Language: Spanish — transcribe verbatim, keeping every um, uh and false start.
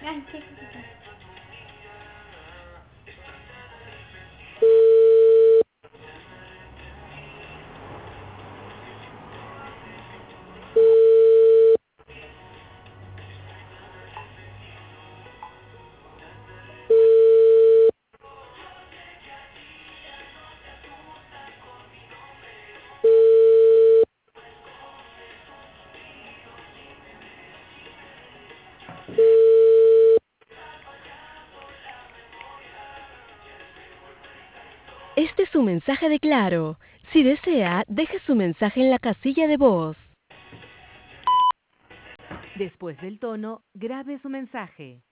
Ay, qué cosa. Este es su mensaje de Claro. Si desea, deje su mensaje en la casilla de voz. Después del tono, grabe su mensaje.